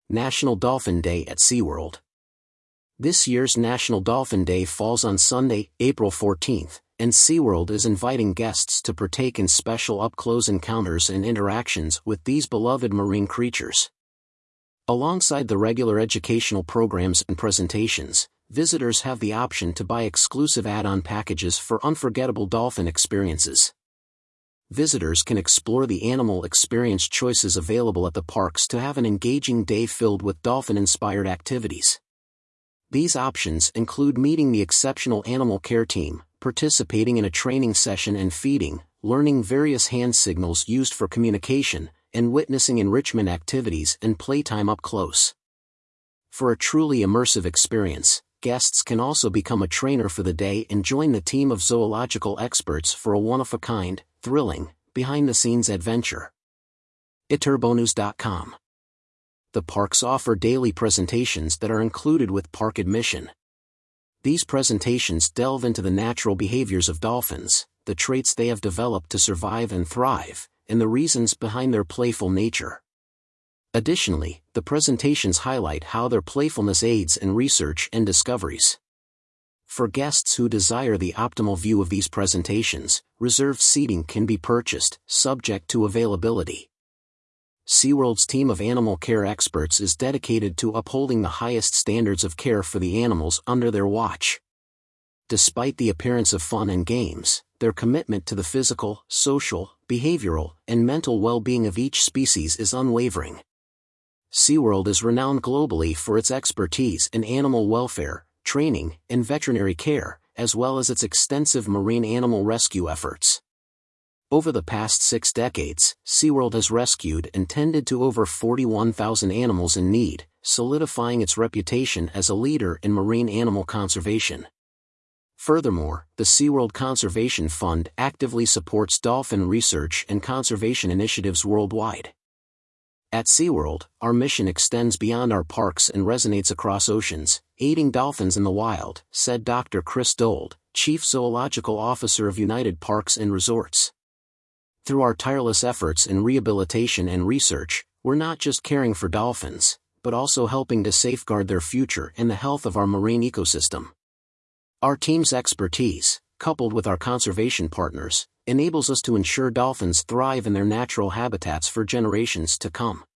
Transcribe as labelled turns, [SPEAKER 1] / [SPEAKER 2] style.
[SPEAKER 1] National Dolphin Day at SeaWorld. This year's National Dolphin Day falls on Sunday, April 14th, and SeaWorld is inviting guests to partake in special up-close encounters and interactions with these beloved marine creatures. Alongside the regular educational programs and presentations, visitors have the option to buy exclusive add-on packages for unforgettable dolphin experiences. Visitors can explore the animal experience choices available at the parks to have an engaging day filled with dolphin-inspired activities. These options include meeting the exceptional animal care team, participating in a training session and feeding, learning various hand signals used for communication, and witnessing enrichment activities and playtime up close. For a truly immersive experience, guests can also become a trainer for the day and join the team of zoological experts for a one-of-a-kind, thrilling, behind-the-scenes adventure. iturbonus.com. The parks offer daily presentations that are included with park admission. These presentations delve into the natural behaviors of dolphins, the traits they have developed to survive and thrive, and the reasons behind their playful nature. Additionally, the presentations highlight how their playfulness aids in research and discoveries. For guests who desire the optimal view of these presentations, reserved seating can be purchased, subject to availability. SeaWorld's team of animal care experts is dedicated to upholding the highest standards of care for the animals under their watch. Despite the appearance of fun and games, their commitment to the physical, social, behavioral, and mental well-being of each species is unwavering. SeaWorld is renowned globally for its expertise in animal welfare, training, and veterinary care, as well as its extensive marine animal rescue efforts. Over the past 6 decades, SeaWorld has rescued and tended to over 41,000 animals in need, solidifying its reputation as a leader in marine animal conservation. Furthermore, the SeaWorld Conservation Fund actively supports dolphin research and conservation initiatives worldwide. At SeaWorld, our mission extends beyond our parks and resonates across oceans, aiding dolphins in the wild, said Dr. Chris Dold, Chief Zoological Officer of United Parks and Resorts. Through our tireless efforts in rehabilitation and research, we're not just caring for dolphins, but also helping to safeguard their future and the health of our marine ecosystem. Our team's expertise, coupled with our conservation partners, enables us to ensure dolphins thrive in their natural habitats for generations to come.